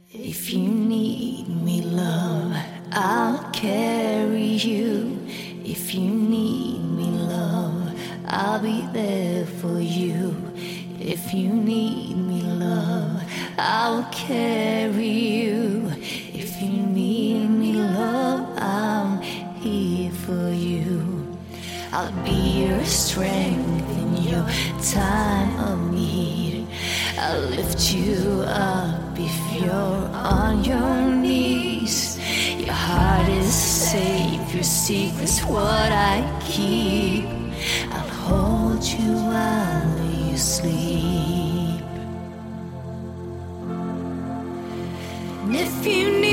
If you need me, love, I'll carry you. If you need me, love, I'll be there for you. If you need me, love, I'll carry you. If you need me, love, I'm here for you. I'll be your strength in your time of need. I'll lift you up if you're on your knees. Your heart is safe, your secret's what I keep. I'll hold you while you sleep. And if you need